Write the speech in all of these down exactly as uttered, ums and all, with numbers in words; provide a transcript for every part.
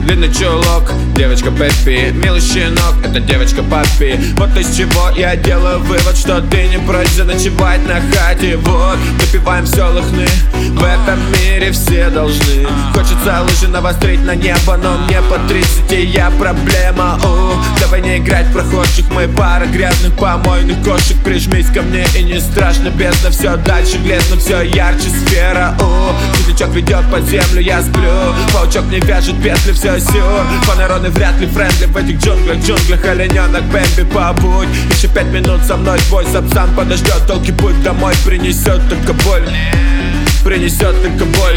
длинный чулок, девочка Пеппи, милый щенок, это девочка Паппи. Вот из чего я делаю вывод, что ты не прочь заночевать на хате. Вот, допиваем все лохны, в этом мире все должны. Хочется лыжи навострить на небо, но мне по тридцать и я проблема. О, давай не играть в прохожих, мы пара грязных помойных кошек. Прижмись ко мне и не страшно, бездна, все дальше глезно, все ярче сфера. О, светлячок ведет под землю, я сплю, паучок не вяжет петли, все сюр. По-народный вряд ли френдли в этих джунглях, джунглях олененок Бэмби, побудь еще пять минут со мной, твой сапсан подождет. Долгий путь домой принесет только боль, принесет только боль.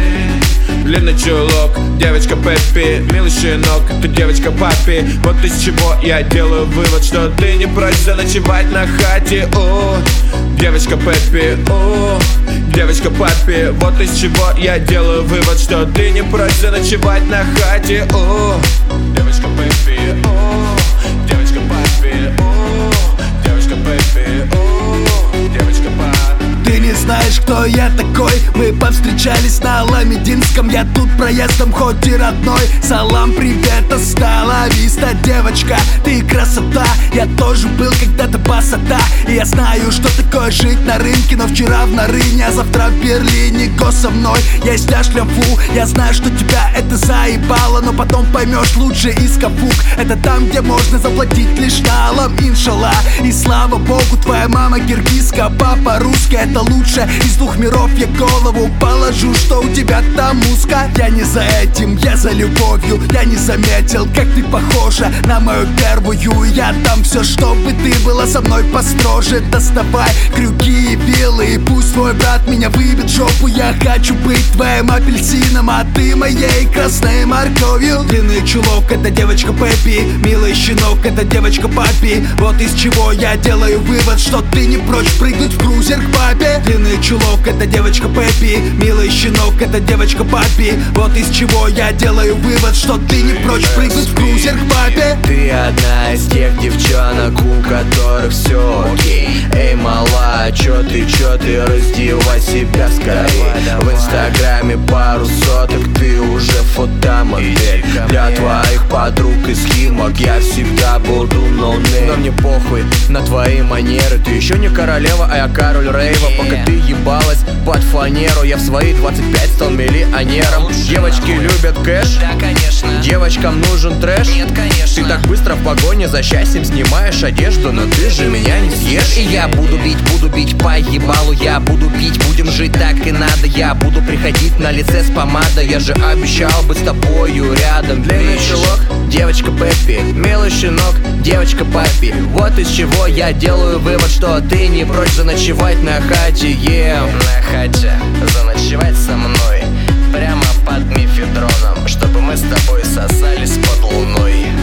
Длинный чулок, девочка Пеппи, милый щенок, это девочка Паппи. Вот из чего я делаю вывод, что ты не прочь заночевать на хате. О, девочка Пеппи, о, девочка Паппи. Вот из чего я делаю вывод, что ты не прочь заночевать на хате. О, девочка Пеппи, о, девочка Паппи, о, девочка Пеппи, о, девочка Паппи. Ты не знаешь, кто я такой. Мы повстречались на Ламединском. Я тут проездом, хоть и родной. Салам, привет, остала виста. Девочка, ты красота. Я тоже был когда-то пасата. И я знаю, что такое жить на рынке. Но вчера в Нарыне, а завтра в Берлине. Го со мной, я снял шлямфу. Я знаю, что тебя это заебало, но потом поймешь лучше из капук. Это там, где можно заплатить лишь налом, иншалла. И слава богу, твоя мама киргизка, папа русский. Это лучше из двух миров, я голову положу, что у тебя там узко. Я не за этим, я за любовью. Я не заметил, как ты похожа на мою первую. Я дам все, чтобы ты была со мной построже. Доставай крюки и вилы, и пусть твой брат меня выбит жопу. Я хочу быть твоим апельсином, а ты моей красной морковью. Длинный чулок, это девочка Пеппи, милый щенок, это девочка Паппи. Вот из чего я делаю вывод, что ты не прочь прыгнуть в крузер к папе. Длинный чулок, это девочка Пеппи, милый щенок, это девочка Паппи. Вот из чего я делаю вывод, что ты не прочь прыгнуть в крузер к папе. Ты одна из тех девчонок, у которых все окей. Эй, мала, чё ты, чё ты, раздевай себя скорее. В инстаграме пару соток, ты уже фотомодель. Для твоих подруг и снимок я всегда буду ноунейм. Но мне похуй на твои манеры. Ты еще не королева, а я король рейва. Пока ты ебалась под фанеру, я в свои двадцать пять стал миллионером. Девочки любят кэш? Да, конечно. Девочкам нужен трэш? Нет, конечно. Ты так быстро в погоне за счастьем снимаешь одежду, но ты же меня не съешь. И я буду бить, буду бить по ебалу. Я буду пить, будем жить так и надо. Я буду приходить на лице с помадой. Я же обещал быть с тобою рядом. Длинный чулок, девочка Пеппи, милый щенок, девочка Паппи. Вот из чего я делаю вывод, что ты не прочь заночевать на хате, yeah. На хате заночевать со мной прямо под мифедроном, чтобы мы с тобой сосались под луной.